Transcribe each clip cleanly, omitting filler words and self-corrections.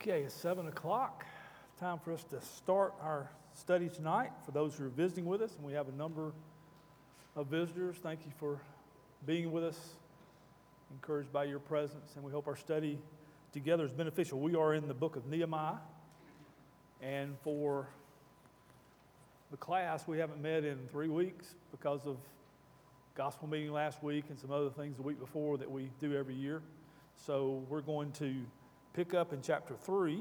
Okay, it's 7 o'clock. Time for us to start our study tonight. For those who are visiting with us, and we have a number of visitors, thank you for being with us, encouraged by your presence, and we hope our study together is beneficial. We are in the book of Nehemiah, and for the class, we haven't met in 3 weeks because of gospel meeting last week and some other things the week before that we do every year. So we're going to pick up in chapter 3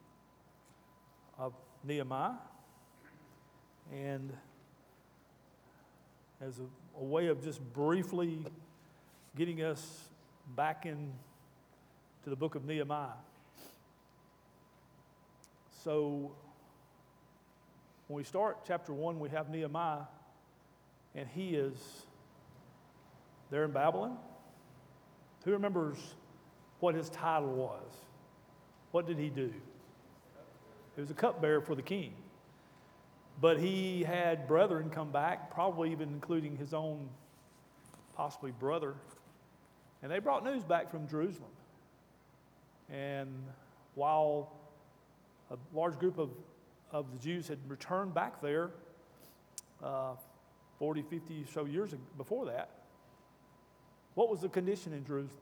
of Nehemiah. And as a way of just briefly getting us back into the book of Nehemiah. So when we start chapter 1, we have Nehemiah, and he is there in Babylon. Who remembers what his title was? What did he do? He was a cupbearer for the king. But he had brethren come back, probably even including his own possibly brother. And they brought news back from Jerusalem. And while a large group of the Jews had returned back there 40, 50 so years before that, what was the condition in Jerusalem?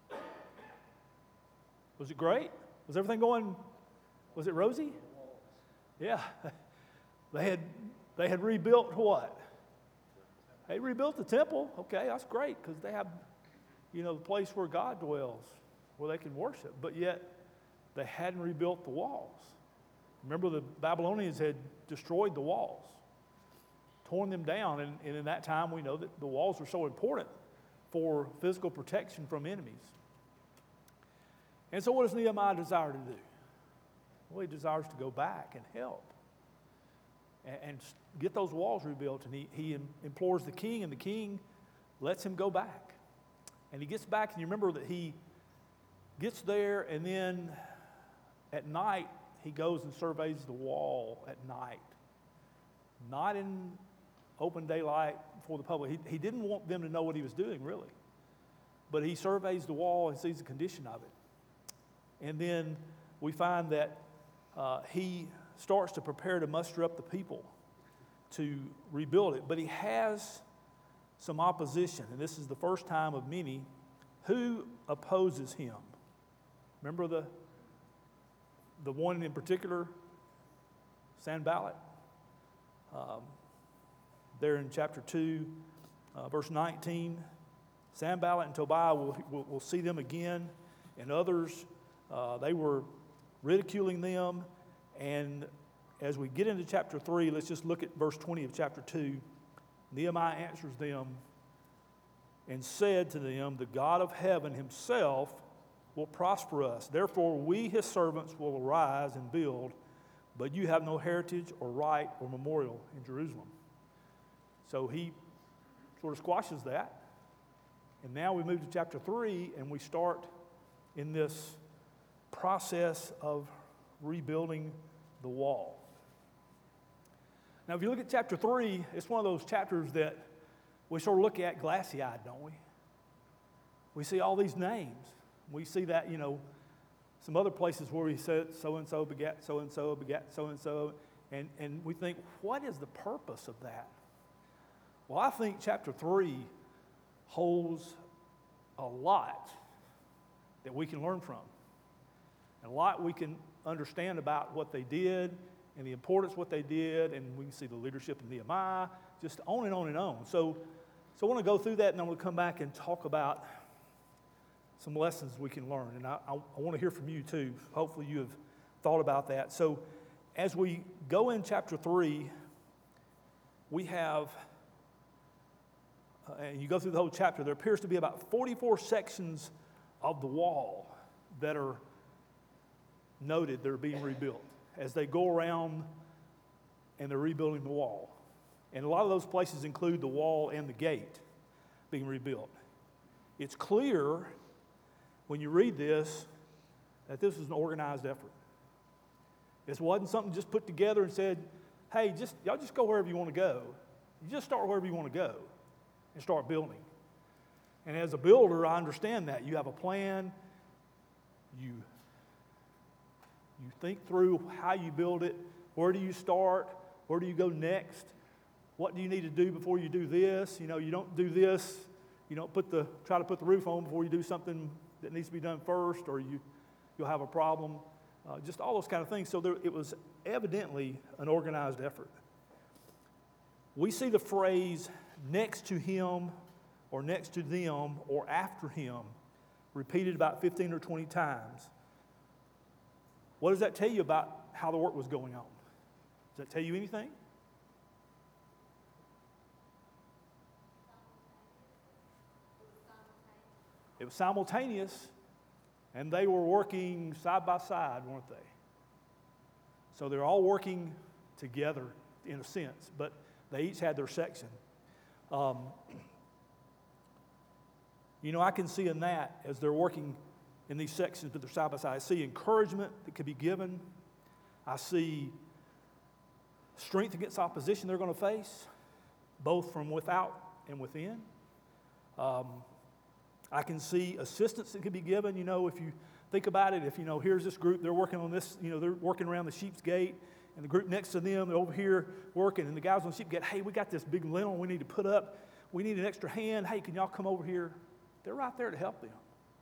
Was it great? Was everything going, was it rosy? Yeah. They had rebuilt what? They rebuilt the temple. Okay, that's great because they have, the place where God dwells, where they can worship. But yet, they hadn't rebuilt the walls. Remember, the Babylonians had destroyed the walls, torn them down. And in that time, we know that the walls were so important for physical protection from enemies. And so what does Nehemiah desire to do? Well, he desires to go back and help and get those walls rebuilt. And he implores the king, and the king lets him go back. And he gets back, and you remember that he gets there, and then at night, he goes and surveys the wall at night. Not in open daylight for the public. He didn't want them to know what he was doing, really. But he surveys the wall and sees the condition of it. And then we find that he starts to prepare to muster up the people to rebuild it. But he has some opposition, and this is the first time of many. Who opposes him? Remember the one in particular, Sanballat? There in chapter 2, verse 19, Sanballat and Tobiah, we'll see them again, and others. They were ridiculing them, and as we get into chapter 3, let's just look at verse 20 of chapter 2. Nehemiah answers them and said to them, "The God of heaven himself will prosper us. Therefore we, his servants, will arise and build, but you have no heritage or right or memorial in Jerusalem." So he sort of squashes that. And now we move to chapter 3, and we start in this process of rebuilding the wall. Now, if you look at chapter 3, it's one of those chapters that we sort of look at glassy-eyed, don't we? We see all these names. We see that, some other places where he said so-and-so begat so-and-so, begat so-and-so, and we think, what is the purpose of that? Well, I think chapter 3 holds a lot that we can learn from. And a lot we can understand about what they did and the importance of what they did, and we can see the leadership of Nehemiah, just on and on and on. So I want to go through that, and I'm going to come back and talk about some lessons we can learn. And I want to hear from you too. Hopefully you have thought about that. So as we go in chapter 3, we have, and you go through the whole chapter, there appears to be about 44 sections of the wall that are noted that are being rebuilt as they go around and they're rebuilding the wall. And a lot of those places include the wall and the gate being rebuilt. It's clear when you read this that this is an organized effort. This wasn't something just put together and said, hey, y'all just go wherever you want to go. You just start wherever you want to go and start building. And as a builder, I understand that. You have a plan. You You think through how you build it. Where do you start? Where do you go next? What do you need to do before you do this? You don't do this. You don't try to put the roof on before you do something that needs to be done first, or you'll have a problem. Just all those kind of things. So it was evidently an organized effort. We see the phrase next to him or next to them or after him repeated about 15 or 20 times. What does that tell you about how the work was going on? Does that tell you anything? It was simultaneous, and they were working side by side, weren't they? So they're all working together in a sense, but they each had their section. I can see in that, as they're working in these sections, but they're side by side, I see encouragement that could be given. I see strength against opposition they're going to face, both from without and within. I can see assistance that could be given. If you think about it, if, here's this group, they're working on this, they're working around the sheep's gate, and the group next to them, they're over here working, and the guys on the sheep gate, hey, we got this big lintel we need to put up. We need an extra hand. Hey, can y'all come over here? They're right there to help them.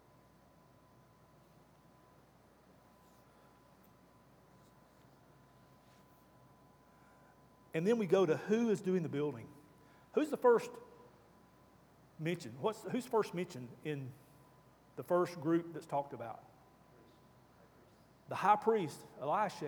And then we go to who is doing the building. Who's the first mentioned? Who's first mentioned in the first group that's talked about? The high priest, Eliashib.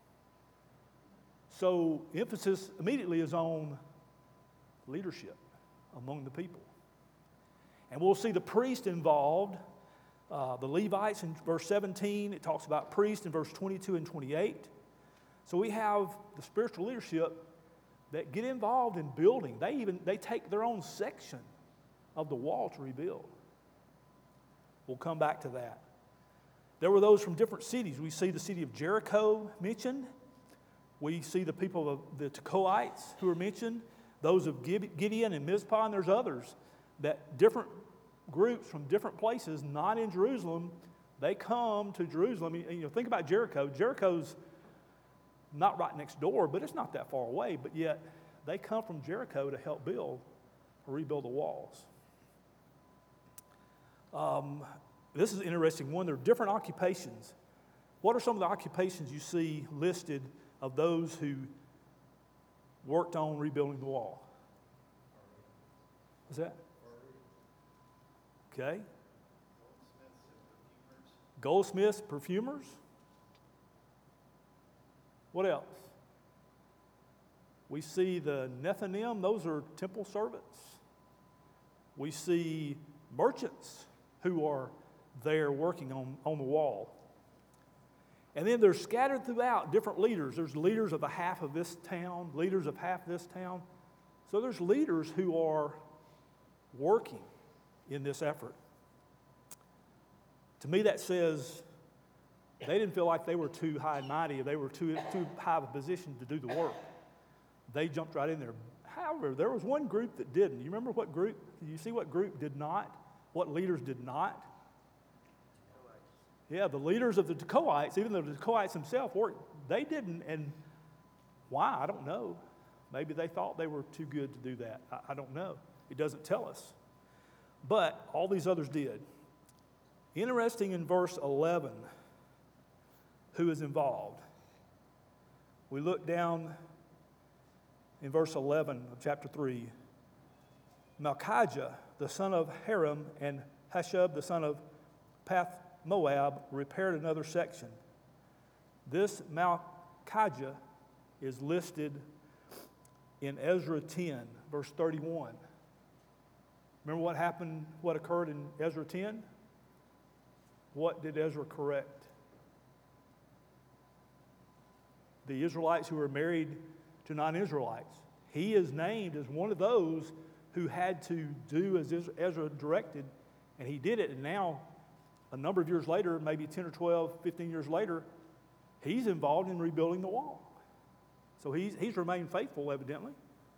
So emphasis immediately is on leadership among the people. And we'll see the priest involved, the Levites in verse 17. It talks about priests in verse 22 and 28. So we have the spiritual leadership that get involved in building. They take their own section of the wall to rebuild. We'll come back to that. There were those from different cities. We see the city of Jericho mentioned. We see the people of the Tekoites who are mentioned, those of Gideon and Mizpah, and there's others that different groups from different places, not in Jerusalem, they come to Jerusalem. Think about Jericho. Jericho's not right next door, but it's not that far away, but yet they come from Jericho to help build or rebuild the walls. This is an interesting one. There are different occupations. What are some of the occupations you see listed of those who worked on rebuilding the wall? What's that? Okay. Goldsmiths, perfumers. What else? We see the Nethinim, those are temple servants. We see merchants who are there working on the wall. And then they're scattered throughout different leaders. There's leaders of a half of this town, leaders of half this town. So there's leaders who are working in this effort. To me, that says they didn't feel like they were too high and mighty, they were too high of a position to do the work. They jumped right in there. However, there was one group that didn't. You remember what group? Did you see what group did not? What leaders did not? Yeah, the leaders of the Tekoites, even though the Tekoites themselves worked, they didn't. And why? I don't know. Maybe they thought they were too good to do that. I don't know. It doesn't tell us. But all these others did. Interesting in verse 11, who is involved. We look down in verse 11 of chapter 3. Malchijah, the son of Haram, and Hashub, the son of Path Moab, repaired another section. This Malchijah is listed in Ezra 10, verse 31. Remember what happened, what occurred in Ezra 10? What did Ezra correct? The Israelites who were married to non-Israelites. He is named as one of those who had to do as Ezra directed, and he did it. And now, a number of years later, maybe 10 or 12, 15 years later, he's involved in rebuilding the wall. So he's remained faithful, evidently.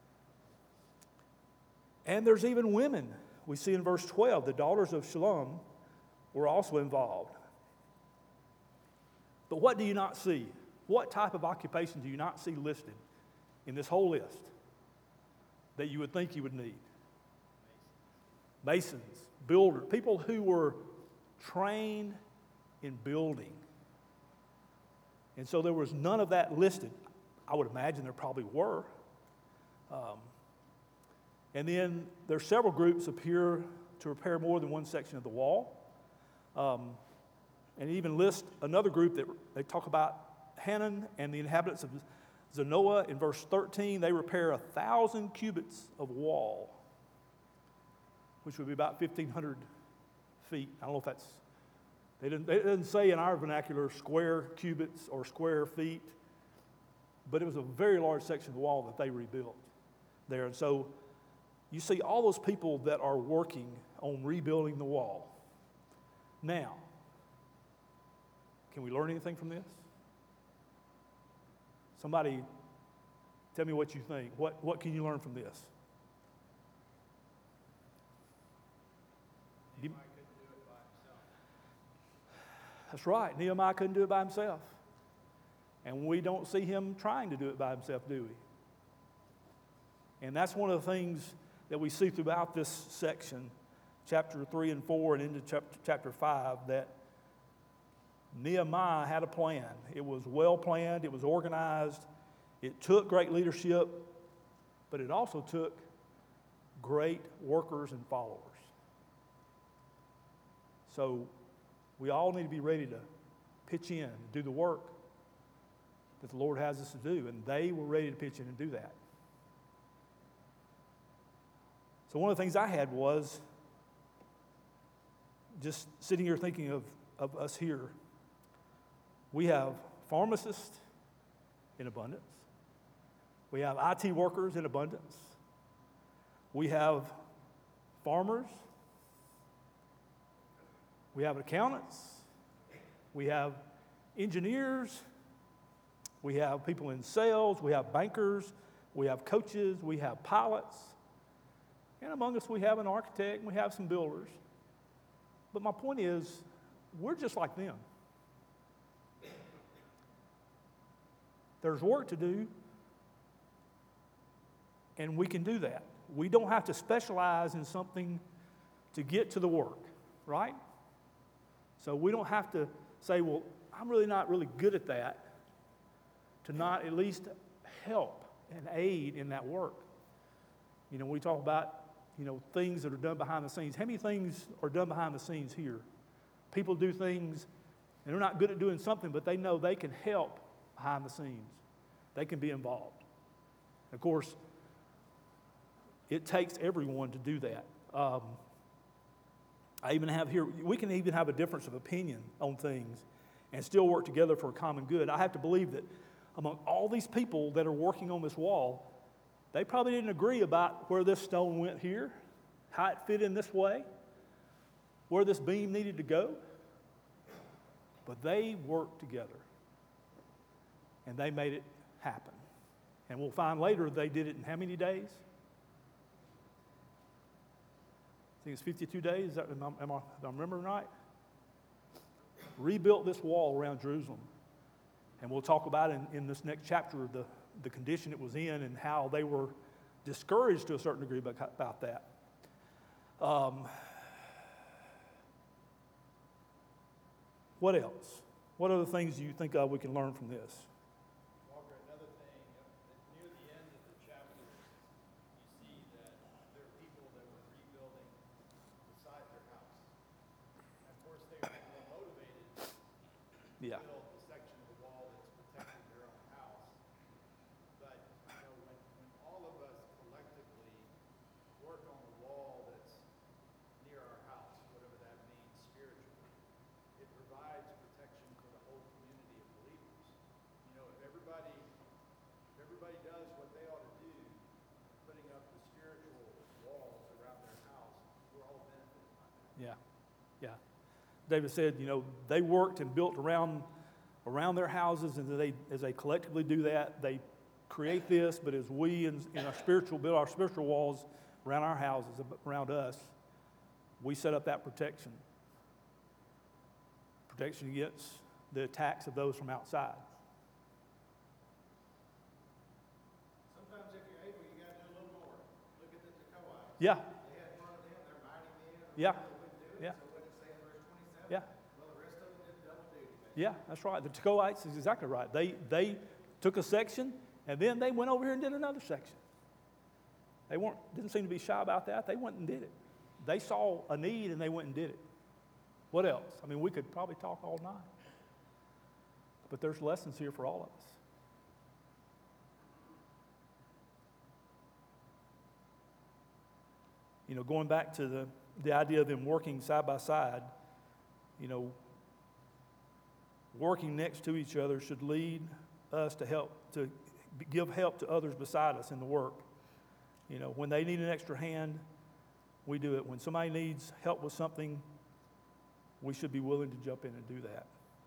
And there's even women. We see in verse 12, the daughters of Shallum were also involved. But what do you not see? What type of occupation do you not see listed in this whole list that you would think you would need? Masons, builders, people who were trained in building. And so there was none of that listed. I would imagine there probably were. And then there's several groups appear to repair more than one section of the wall. And even list another group that they talk about Hanun and the inhabitants of Zanoah in verse 13. They repair 1,000 cubits of wall, which would be about 1,500 feet. I don't know if that's, it doesn't say in our vernacular square cubits or square feet, but it was a very large section of the wall that they rebuilt there. And so you see all those people that are working on rebuilding the wall. Now, can we learn anything from this? Somebody tell me what you think. What can you learn from this? Nehemiah couldn't do it by himself. That's right. Nehemiah couldn't do it by himself. And we don't see him trying to do it by himself, do we? And that's one of the things that we see throughout this section, chapter 3 and 4 and into chapter 5, that Nehemiah had a plan. It was well planned, it was organized, it took great leadership, but it also took great workers and followers. So we all need to be ready to pitch in and do the work that the Lord has us to do, and they were ready to pitch in and do that. So one of the things I had was just sitting here thinking of us here. We have pharmacists in abundance. We have IT workers in abundance. We have farmers. We have accountants. We have engineers. We have people in sales. We have bankers. We have coaches. We have pilots. And among us, we have an architect and we have some builders. But my point is, we're just like them. There's work to do, and we can do that. We don't have to specialize in something to get to the work, right? So we don't have to say, well, I'm really not really good at that, to not at least help and aid in that work. You know, we talk about, things that are done behind the scenes. How many things are done behind the scenes here? People do things, and they're not good at doing something, but they know they can help behind the scenes. They can be involved. Of course, it takes everyone to do that. I even have here, we can even have a difference of opinion on things and still work together for a common good. I have to believe that among all these people that are working on this wall, they probably didn't agree about where this stone went here, how it fit in this way, where this beam needed to go. But they worked together, and they made it happen. And we'll find later they did it in how many days? I think it's 52 days. Am I remembering right? Rebuilt this wall around Jerusalem. And we'll talk about in this next chapter the condition it was in and how they were discouraged to a certain degree about that. What else? What other things do you think we can learn from this? Walker, another thing, near the end of the chapter, you see that there are people that were rebuilding beside their house. And of course, they were motivated to Yeah. build the section of the wall that's protecting their own house. But, when all of us collectively work on the wall that's near our house, whatever that means spiritually, it provides protection for the whole community of believers. If everybody does what they ought to do, putting up the spiritual walls around their house, we're all benefiting by that. Yeah. David said, they worked and built around their houses, and as they collectively do that, they create this. But as we in our build our spiritual walls around our houses, around us, we set up that protection against the attacks of those from outside. Sometimes if you're able, you got to do a little more. Look at the Tekoites. Yeah, They had one of them, they're mighty men. yeah, They wouldn't do it. yeah, So what did it say in verse 27? yeah, Well, the rest of them did double duty. yeah, that's right. The Tekoites is exactly right. They took a section, and then they went over here and did another section. They didn't seem to be shy about that. They went and did it. They saw a need, and they went and did it. What else? I mean, we could probably talk all night. But there's lessons here for all of us. You know, going back to the idea of them working side by side, you know, working next to each other should lead us to give help to others beside us in the work. You know, when they need an extra hand, we do it. When somebody needs help with something, we should be willing to jump in and do that.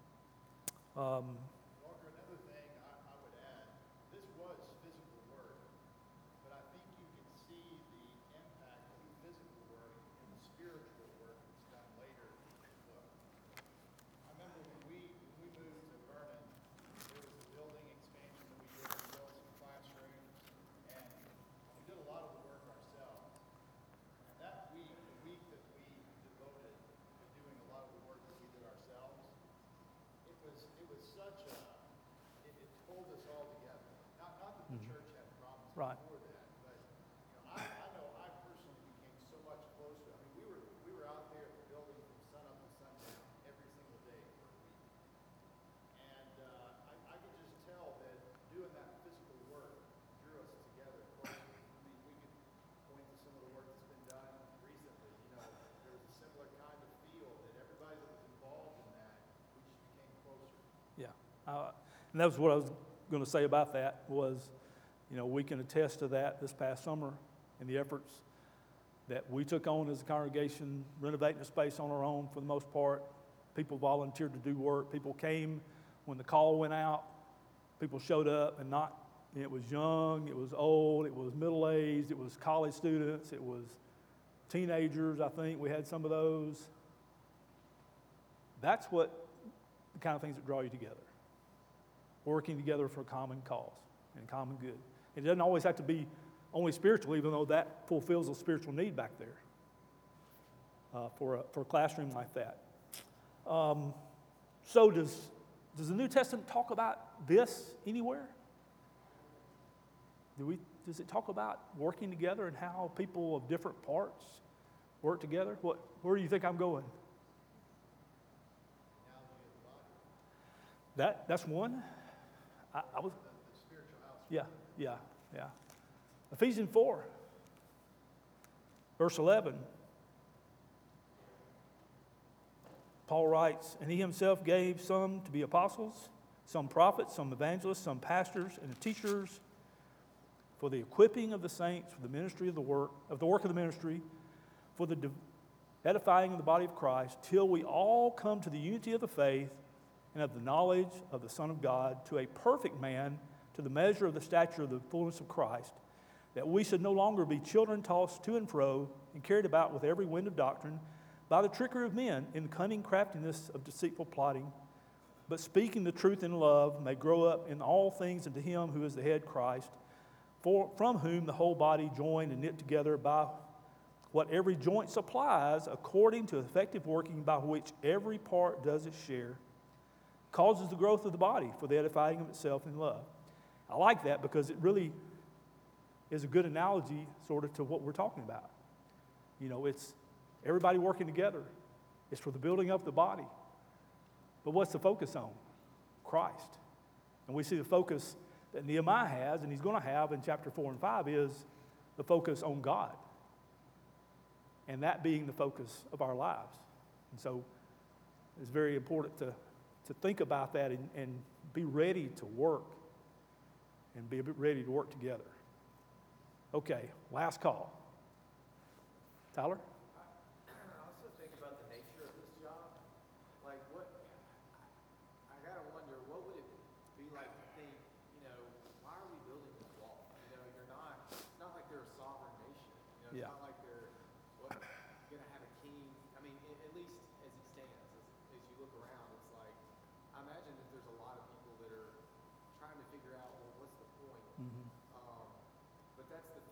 Walker, another thing I would add, this was physical work, but I think you can see the impact of the physical work in the spiritual work that's done later in the book. I remember when we moved to Vernon, there was a building expansion that we did. We built some classrooms, and we did a lot of the work ourselves. And that week, the week that we devoted to doing a lot of the work that we did ourselves, it was such a, it pulled us all together. Not that the church had problems Right. before that, but I know I personally became so much closer. I mean, we were out there at the building from sun up to sundown every single day for a week, and I could just tell that doing that physical work drew us together closer. I mean, we could point to some of the work that's been done recently. You know, there was a similar kind of feel that everybody that was involved in that, we just became closer. Yeah. And that was what I was going to say about that was, you know, we can attest to that this past summer in the efforts that we took on as a congregation, renovating the space on our own for the most part. People volunteered to do work. People came when the call went out. People showed up, and it was young, it was old, it was middle-aged, it was college students, it was teenagers, I think. We had some of those. That's what the kind of things that draw you together. Working together for a common cause and common good. It doesn't always have to be only spiritual, even though that fulfills a spiritual need back there for a classroom like that. So does the New Testament talk about this anywhere? Does it talk about working together and how people of different parts work together? Where do you think I'm going? That's one. I was. The spiritual house. Yeah. Ephesians 4, verse 11. Paul writes, "And he himself gave some to be apostles, some prophets, some evangelists, some pastors and teachers for the equipping of the saints, for the ministry of the work of the ministry, for the edifying of the body of Christ, till we all come to the unity of the faith and of the knowledge of the Son of God, to a perfect man, to the measure of the stature of the fullness of Christ, that we should no longer be children tossed to and fro and carried about with every wind of doctrine, by the trickery of men, in the cunning craftiness of deceitful plotting, but speaking the truth in love, may grow up in all things into him who is the head, Christ, from whom the whole body joined and knit together by what every joint supplies, according to effective working by which every part does its share, causes the growth of the body for the edifying of itself in love." I like that because it really is a good analogy sort of to what we're talking about. You know, it's everybody working together. It's for the building up of the body. But what's the focus on? Christ. And we see the focus that Nehemiah has, and he's going to have in chapter 4 and 5, is the focus on God. And that being the focus of our lives. And so it's very important to think about that and be ready to work and be ready to work together. Okay, last call. Tyler? I also think about the nature of this job. Like, I gotta wonder, what would it be like to think, why are we building this wall? It's not like they're a sovereign nation. It's Yeah. not like they're gonna have a king. I mean, at least as it stands, as you look around, it's like, I imagine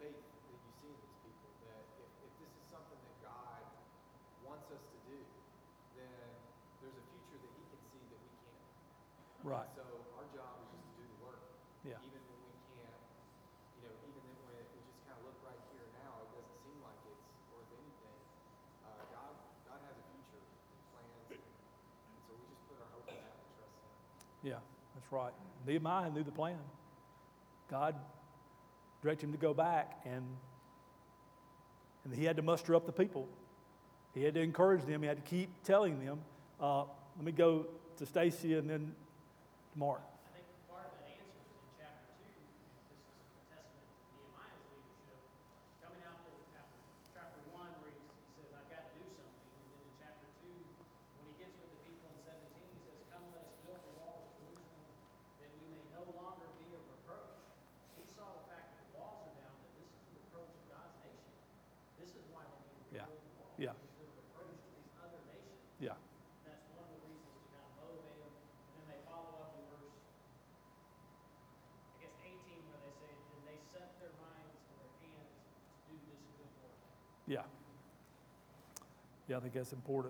faith that you see in these people, that if this is something that God wants us to do, then there's a future that he can see that we can't. Right. So our job is just to do the work. Yeah. Even when we can't, even when we just kind of look right here and now, it doesn't seem like it's worth anything. God has a future plans, and so we just put our hope in that and trust him. Yeah, that's right. Nehemiah knew the plan. God directed him to go back, and he had to muster up the people. He had to encourage them. He had to keep telling them. Let me go to Stacy and then to Mark. I think part of that answer is in chapter 2. This is a testament to Nehemiah's leadership. Coming out of chapter 1, where he says, I've got to do something. And then in chapter 2, when he gets with the people in 17, he says, come, let us build the wall of Jerusalem, that we may no longer be a reproach. He saw the fact that the walls are down, that this is a reproach of God's nation. This is why they need to Yeah. rebuild the wall. Yeah. Because they're a reproach to these other nations. Yeah. That's one of the reasons to kind of motivate them. And then they follow up in verse, I guess, 18, where they say, then they set their minds and their hands to do this good work. Yeah. Yeah, I think that's important.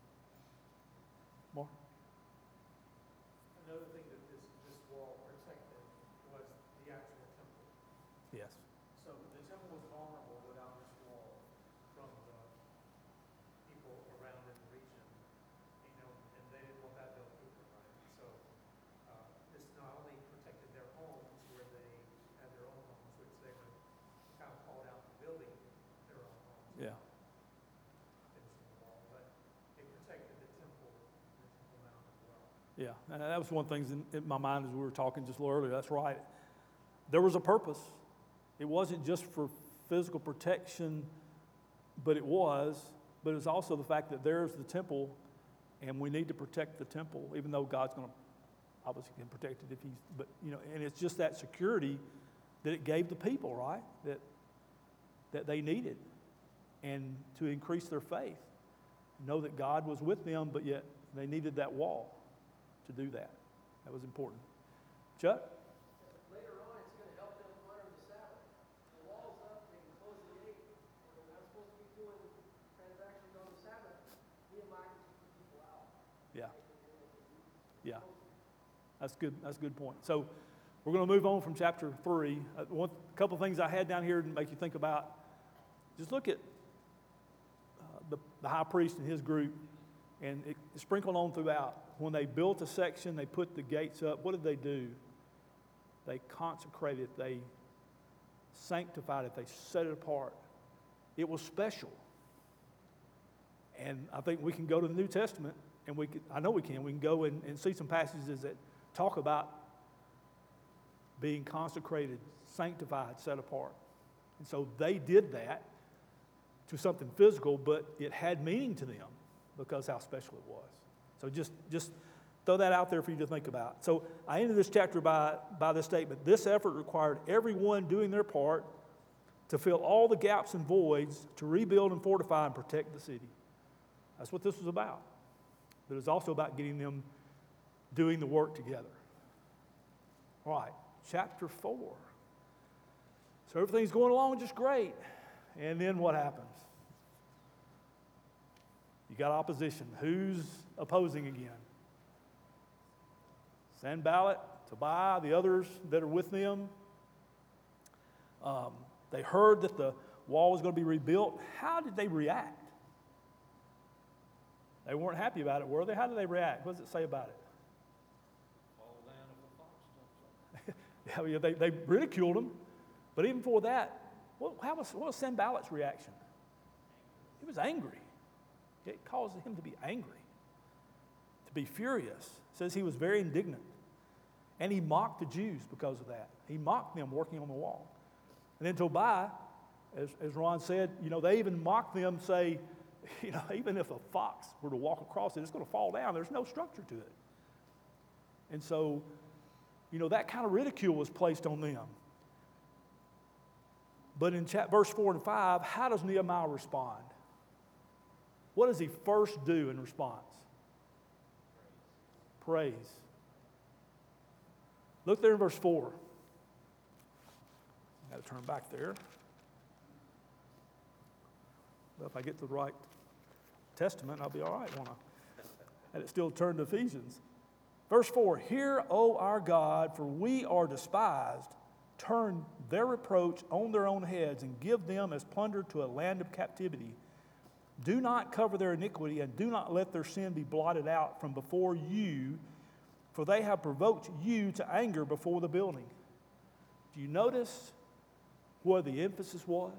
Mark? Another thing that this wall protected was the actual temple. Yes. So the temple was vulnerable without this wall from the people around in the region, and they didn't want that built either, right? So this not only protected their homes where they had their own homes, which they were kind of called out for building their own homes. Yeah. Finishing the wall, but it protected the temple mount as well. Yeah, and that was one of the things in my mind as we were talking just a little earlier. That's right. There was a purpose. It wasn't just for physical protection, but it was also the fact that there's the temple, and we need to protect the temple, even though God's going to obviously can protect it if he's, but and it's just that security that it gave the people, right? That they needed, and to increase their faith, know that God was with them, but yet they needed that wall to do that. That was important. Chuck? Later on, it's going to help them honor the Sabbath. The wall's up, they can close the gate, and they're not supposed to be doing transactions on the Sabbath. Nehemiah can keep the people out. Yeah. Yeah. That's good. That's a good point. So we're going to move on from chapter 3. A couple of things I had down here to make you think about. Just look at the high priest and his group, and it sprinkled on throughout. When they built a section, they put the gates up. What did they do? They consecrated it. They sanctified it. They set it apart. It was special. And I think we can go to the New Testament, and I know we can go and see some passages that talk about being consecrated, sanctified, set apart. And so they did that to something physical, but it had meaning to them because how special it was. So just throw that out there for you to think about. So I ended this chapter by this statement. This effort required everyone doing their part to fill all the gaps and voids, to rebuild and fortify and protect the city. That's what this was about. But it was also about getting them doing the work together. All right, chapter 4. So everything's going along just great. And then what happens? You got opposition. Who's opposing again? Sanballat, Tobiah, the others that are with them. They heard that the wall was going to be rebuilt. How did they react? They weren't happy about it, were they? How did they react? What does it say about it? Fall down if a fox jumps on. Yeah, they ridiculed him. But even before that, what was Sanballat's reaction? He was angry. It caused him to be angry, to be furious. It says he was very indignant. And he mocked the Jews because of that. He mocked them working on the wall. And then Tobiah, as Ron said, they even mocked them, say, even if a fox were to walk across it, it's going to fall down. There's no structure to it. And so, that kind of ridicule was placed on them. But in verse 4 and 5, how does Nehemiah respond? What does he first do in response? Praise. Look there in verse 4. I've got to turn back there. Well, if I get to the right testament, I'll be all right, won't I? And it still turned to Ephesians. Verse 4, hear, O our God, for we are despised. Turn their reproach on their own heads and give them as plunder to a land of captivity. Do not cover their iniquity and do not let their sin be blotted out from before you, for they have provoked you to anger before the building. Do you notice where the emphasis was?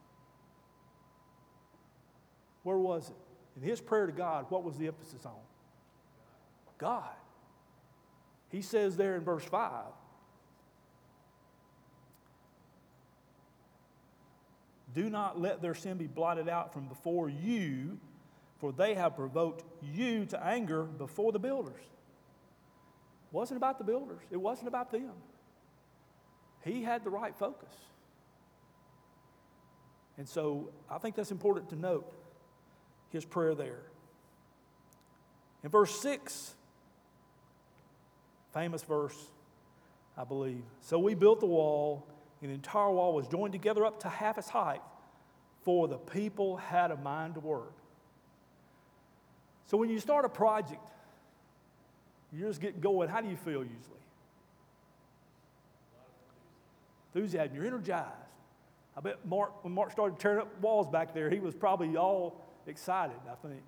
Where was it? In his prayer to God, what was the emphasis on? God. He says there in verse 5, do not let their sin be blotted out from before you, for they have provoked you to anger before the builders. It wasn't about the builders. It wasn't about them. He had the right focus. And so I think that's important to note, his prayer there. In verse 6, famous verse, I believe. So we built the wall, and the entire wall was joined together up to half its height, for the people had a mind to work. So when you start a project, you're just getting going, how do you feel usually? Enthusiasm. You're energized. I bet when Mark started tearing up walls back there, he was probably all excited, I think.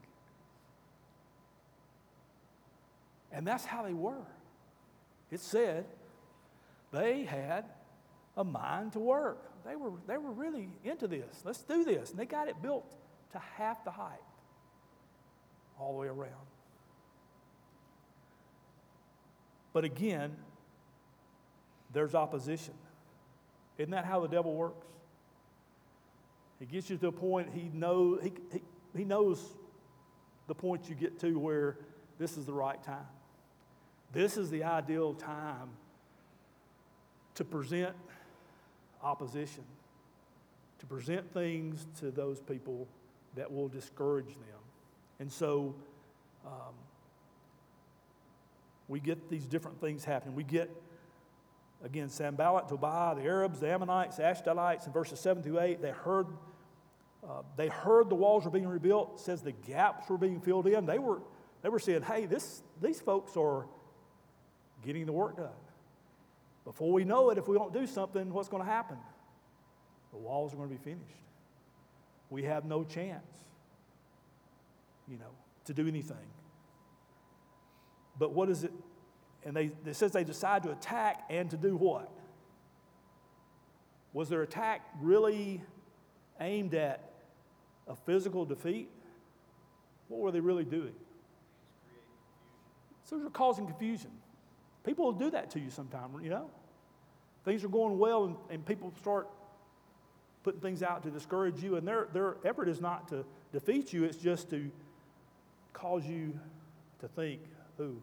And that's how they were. It said they had a mind to work. They were really into this. Let's do this. And they got it built to half the height, all the way around. But again, there's opposition. Isn't that how the devil works? He gets you to a point he knows the point you get to where this is the right time. This is the ideal time to present opposition, to present things to those people that will discourage them. And so we get these different things happening. We get, again, Sanballat, Tobiah, the Arabs, the Ammonites, the Ashdodites, in verses 7 through 8, they heard the walls were being rebuilt. It says the gaps were being filled in. They were saying, hey, these folks are getting the work done. Before we know it, if we don't do something, what's going to happen? The walls are going to be finished. We have no chance, to do anything. But what is it? And it says they decide to attack and to do what? Was their attack really aimed at a physical defeat? What were they really doing? So they're causing confusion. People will do that to you sometime, Things are going well and people start putting things out to discourage you, and their effort is not to defeat you, it's just to cause you to think, ooh,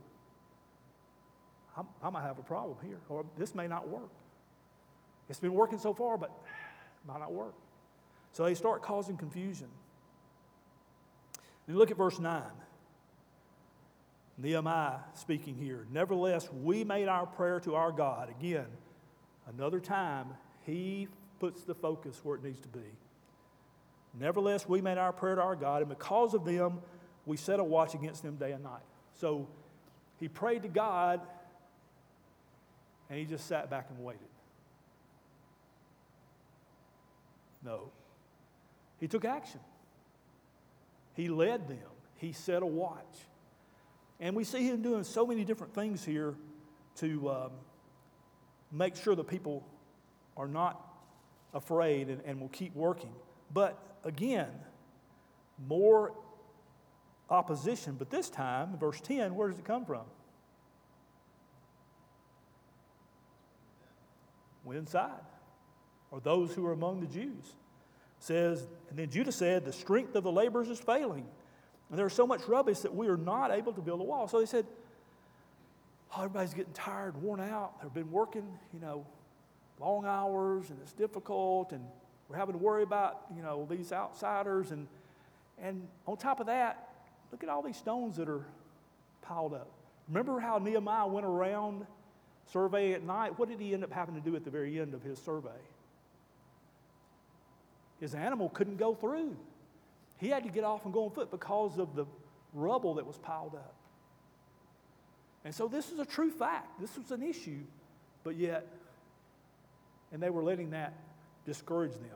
I might have a problem here, or this may not work. It's been working so far, but it might not work. So they start causing confusion. And look at verse 9. Nehemiah speaking here. Nevertheless, we made our prayer to our God. Again, another time, he puts the focus where it needs to be. Nevertheless, we made our prayer to our God, and because of them, we set a watch against them day and night. So he prayed to God, and he just sat back and waited. No. He took action. He led them. He set a watch. And we see him doing so many different things here to make sure the people are not afraid and will keep working. But again, more opposition. But this time, verse 10, where does it come from? Went inside, or those who are among the Jews. Says, and then Judah said, the strength of the laborers is failing. And there's so much rubbish that we are not able to build a wall. So they said, everybody's getting tired, worn out. They've been working, long hours, and it's difficult, and we're having to worry about, these outsiders. And on top of that, look at all these stones that are piled up. Remember how Nehemiah went around surveying at night? What did he end up having to do at the very end of his survey? His animal couldn't go through. He had to get off and go on foot because of the rubble that was piled up. And so this is a true fact. This was an issue, but yet, and they were letting that discourage them.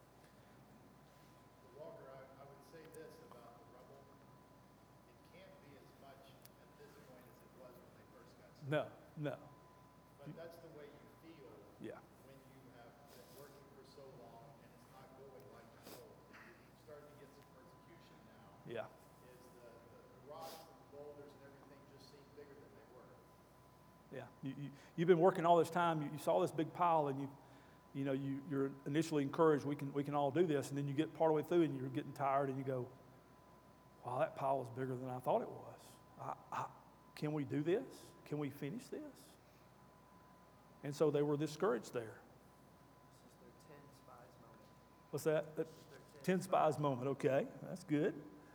Walker, I would say this about the rubble. It can't be as much at this point as it was when they first got started. No. But that's the way you feel Yeah. when you have been working for so long and it's not going like you hoped. You're starting to get some persecution now. Yeah. Is the rocks and boulders and everything just seem bigger than they were. Yeah. You've been working all this time. You saw this big pile, and you're initially encouraged. We can all do this, and then you get part of the way through, and you're getting tired, and you go, "Wow, that pile is bigger than I thought it was. Can we do this? Can we finish this?" And so they were discouraged there. This is their 10 spies moment. What's that? This is their 10 spies moment. Okay, that's good.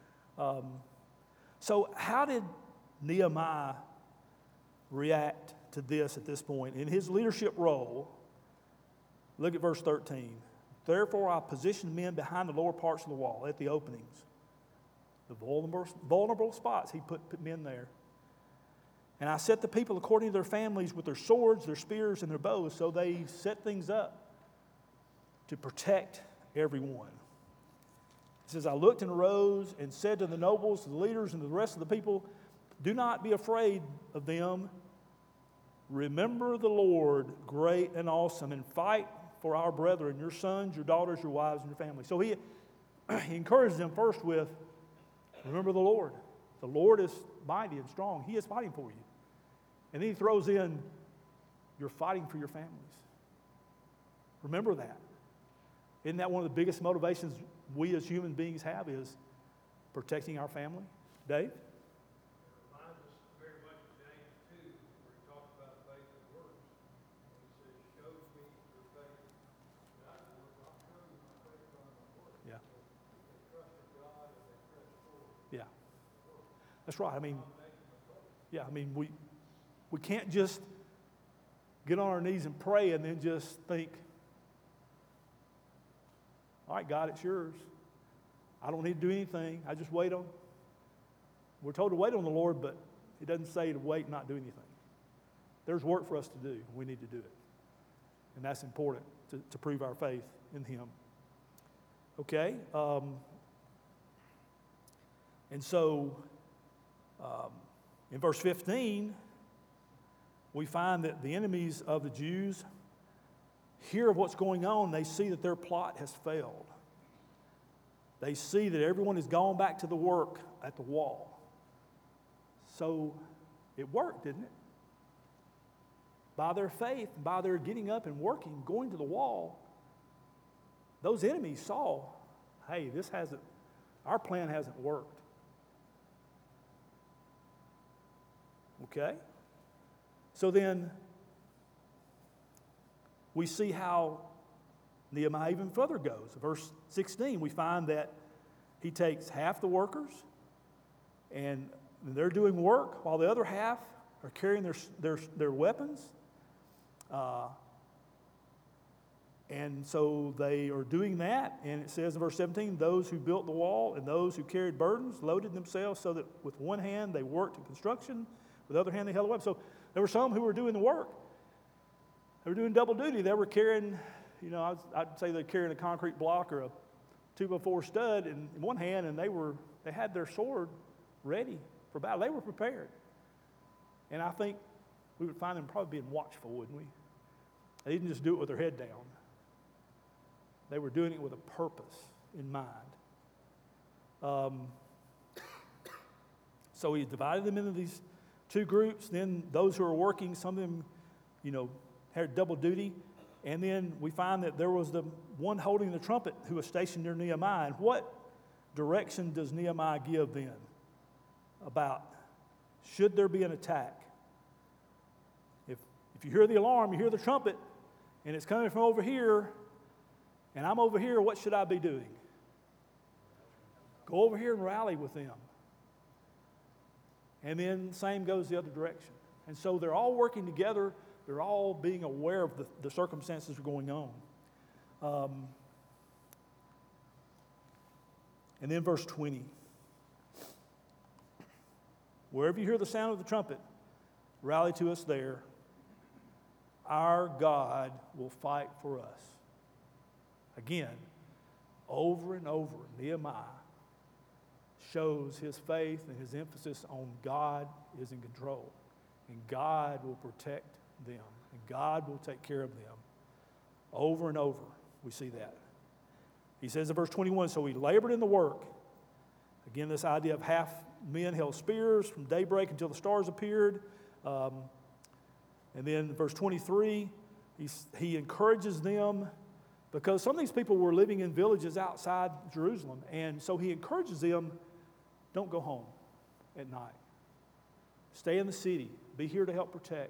So how did Nehemiah react to this at this point? In his leadership role, look at verse 13. Therefore I positioned men behind the lower parts of the wall at the openings. The vulnerable spots, he put men there. And I set the people according to their families with their swords, their spears, and their bows. So they set things up to protect everyone. It says, I looked and arose and said to the nobles, to the leaders, and to the rest of the people, do not be afraid of them. Remember the Lord, great and awesome, and fight for our brethren, your sons, your daughters, your wives, and your family. So he encouraged them first with, remember the Lord. The Lord is mighty and strong. He is fighting for you. And then he throws in, you're fighting for your families. Remember that. Isn't that one of the biggest motivations we as human beings have, is protecting our family? Dave? It reminds us very much of James 2, where he talks about faith and works. And he says, show me your faith without your works. I'll show you my faith by my works. Yeah. They trusted God and they pressed forward. Yeah. That's right. I mean, we can't just get on our knees and pray and then just think, all right, God, it's yours. I don't need to do anything. I just wait on. We're told to wait on the Lord, but it doesn't say to wait and not do anything. There's work for us to do. We need to do it. And that's important to prove our faith in Him. Okay? And so, in verse 15, we find that the enemies of the Jews hear of what's going on. They see that their plot has failed. They see that everyone has gone back to the work at the wall. So it worked, didn't it? By their faith, by their getting up and working, going to the wall, those enemies saw, hey, our plan hasn't worked. Okay? So then, we see how Nehemiah even further goes. Verse 16, we find that he takes half the workers and they're doing work while the other half are carrying their weapons. And so they are doing that. And it says in verse 17, those who built the wall and those who carried burdens loaded themselves so that with one hand they worked in construction, with the other hand they held a weapon. So there were some who were doing the work. They were doing double duty. They were carrying, I'd say they're carrying a concrete block or a 2x4 stud in one hand, and they had their sword ready for battle. They were prepared. And I think we would find them probably being watchful, wouldn't we? They didn't just do it with their head down. They were doing it with a purpose in mind. So he divided them into these two groups. Then those who are working, some of them, had double duty. And then we find that there was the one holding the trumpet who was stationed near Nehemiah. And what direction does Nehemiah give then about should there be an attack? If you hear the alarm, you hear the trumpet, and it's coming from over here, and I'm over here, what should I be doing? Go over here and rally with them. And then same goes the other direction. And so they're all working together. They're all being aware of the circumstances that are going on. And then verse 20. Wherever you hear the sound of the trumpet, rally to us there. Our God will fight for us. Again, over and over, Nehemiah shows his faith and his emphasis on God is in control. And God will protect them. And God will take care of them. Over and over, we see that. He says in verse 21, so he labored in the work. Again, this idea of half men held spears from daybreak until the stars appeared. And then verse 23, he encourages them because some of these people were living in villages outside Jerusalem. And so he encourages them, don't go home at night. Stay in the city. Be here to help protect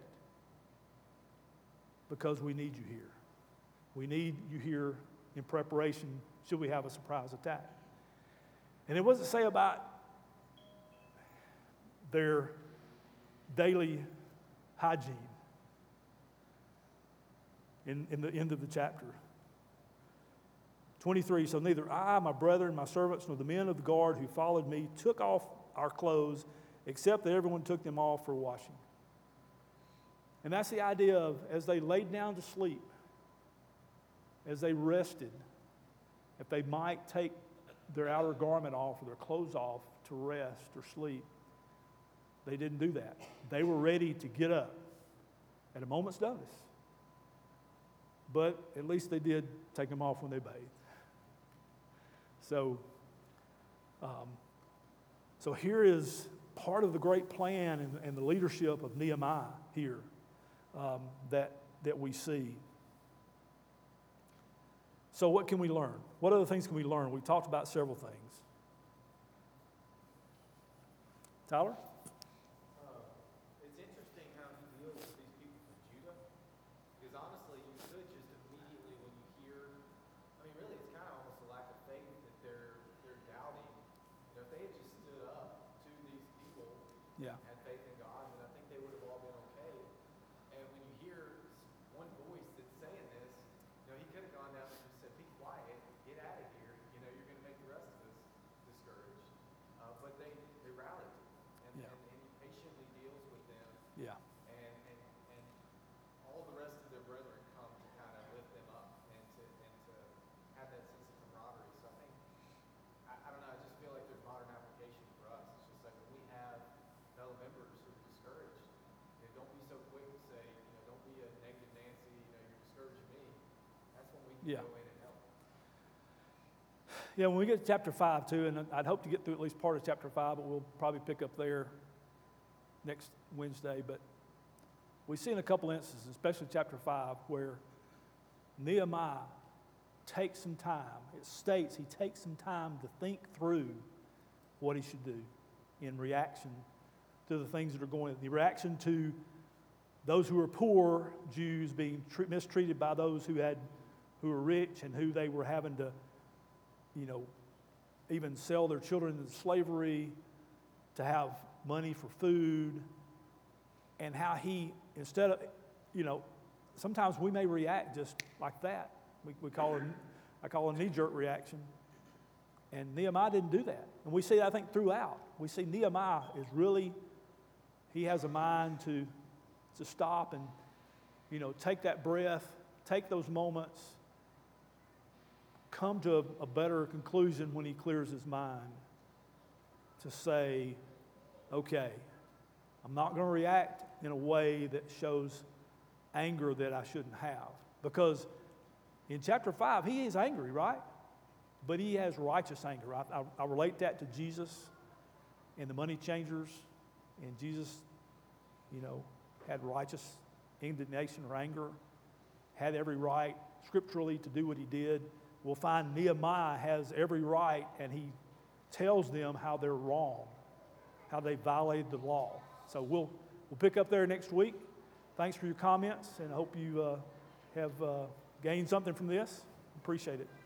because we need you here. We need you here in preparation should we have a surprise attack. And it wasn't say about their daily hygiene in the end of the chapter. 23, so neither I, my brethren, my servants, nor the men of the guard who followed me took off our clothes, except that everyone took them off for washing. And that's the idea of as they laid down to sleep, as they rested, if they might take their outer garment off or their clothes off to rest or sleep, they didn't do that. They were ready to get up at a moment's notice. But at least they did take them off when they bathed. So here is part of the great plan and the leadership of Nehemiah here that we see. So what can we learn? What other things can we learn? We talked about several things. Tyler? It's interesting how he deals with these people from Judah, because honestly, you could just immediately when you hear, I mean, really, it's kind of almost a lack of faith that they're doubting. You know, if they had just stood up to these people, Yeah. had faith in God, then I think they would have all been okay. And when you hear one voice that's saying this, you know, he could have gone down and just said, "Be quiet, get out of here. You know, you're going to make the rest of us discouraged." But they rallied. And he patiently deals with them, Yeah. and all the rest of their brethren come to kind of lift them up and to have that sense of camaraderie. So I think, I don't know, I just feel like there's modern application for us. It's just like when we have fellow members who are discouraged, you know, don't be so quick to say, you know, don't be a negative Nancy, you know, you're discouraging me. That's when we can Yeah. go in and help. Yeah, when we get to chapter 5 too, and I'd hope to get through at least part of chapter 5, but we'll probably pick up there next Wednesday. But we see in a couple instances, especially chapter 5, where Nehemiah takes some time. It states he takes some time to think through what he should do in reaction to the things that are going on. The reaction to those who are poor Jews being mistreated by those who were rich and who they were having to, you know, even sell their children into slavery to have money for food, and how he, instead of, you know, sometimes we may react just like that. I call it a knee-jerk reaction. And Nehemiah didn't do that. And we see that, I think, throughout. We see Nehemiah is really, he has a mind to stop and, you know, take that breath, take those moments, come to a better conclusion when he clears his mind to say, okay, I'm not going to react in a way that shows anger that I shouldn't have. Because in chapter 5, he is angry, right? But he has righteous anger. I relate that to Jesus and the money changers. And Jesus, you know, had righteous indignation or anger, had every right scripturally to do what he did. We'll find Nehemiah has every right, and he tells them how they're wrong, how they violated the law. So we'll pick up there next week. Thanks for your comments, and I hope you have gained something from this. Appreciate it.